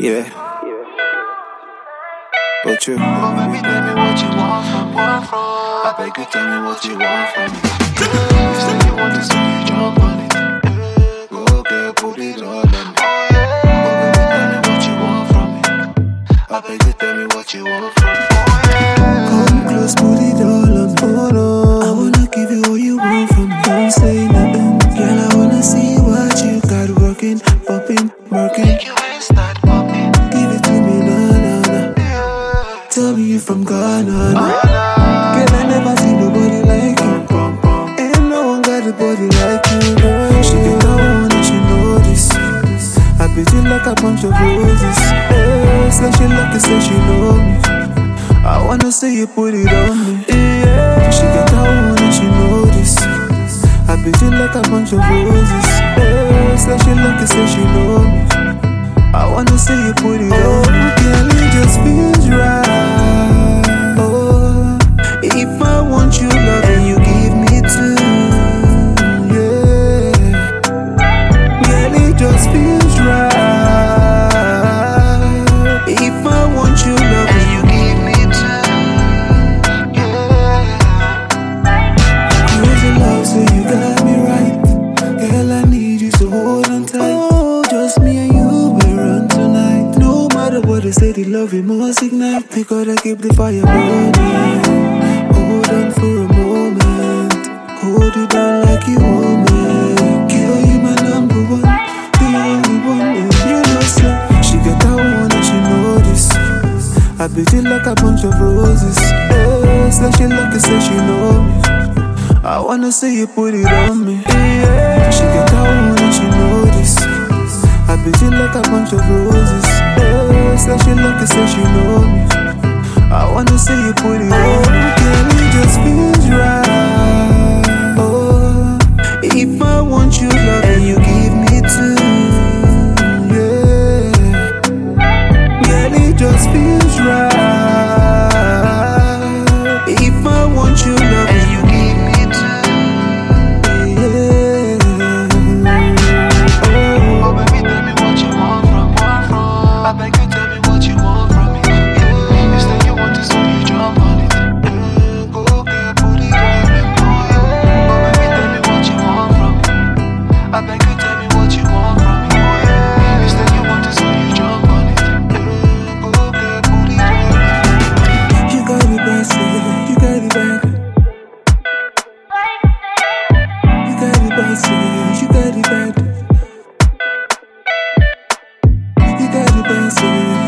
Yeah. But you. Oh baby, tell me what you want from me. I beg you, tell me what you want from me. You say you want it, so you jump on it. Go girl, put it all on me. Oh baby, tell me what you want from me. I beg you, tell me what you want from me. Come close, put it all on me. Oh no, I wanna give you all you want from me. Don't say nothing, girl. I wanna see what you got working, popping, working. Make you ain't start popping. Give it to me, na. Tell me you from Ghana. Girl, I never see nobody like you. Ain't no one got a body like you, girl. She get down and she know this. I beat you like a bunch of roses. Hey, say she like it, say she know me. I wanna see you put it on me. Yeah. She get down and she know this. I beat you like a bunch of roses. Hey, say she like it, say she know me. I wanna see you put it on me. Girl, it just feels right. Oh, if I want you love and you give me two. Yeah. Girl, it just feels right. If I want you love and you give me two. Yeah. Crazy love, so you got me right. Girl, I need you to hold on tight. Oh, just me and you. What they say, the love it must ignite. We gotta keep the fire burning. Hold on for a moment. Hold you down like you want me. Girl, you my number one, the only one. You know, sir. She got that one and she know this. I beat it like a bunch of roses. Hey, say she like it, say she know me. I wanna see you put it on me. Yeah. She got that one and she know this. I beat it like a bunch of roses. Hey, say she like it, say she know me. I wanna see you put it on. Girl, it just feels right. Oh, if I want you love and you give me two. Yeah. Girl, it just feels right. If I want you love and you give me two. Yeah. Oh baby, tell me what you want from me. I beg you, tell me what you want from me. You say you want it, so you jump on it. Go girl, put it on me. Oh baby, tell me what you want from me. I beg you, tell me what you want from me. You say you want it, so you jump on it. Go girl, put it on me. You got it bad, say, you got it bad. You got it bad, say, you got it bad. You got it bad, say.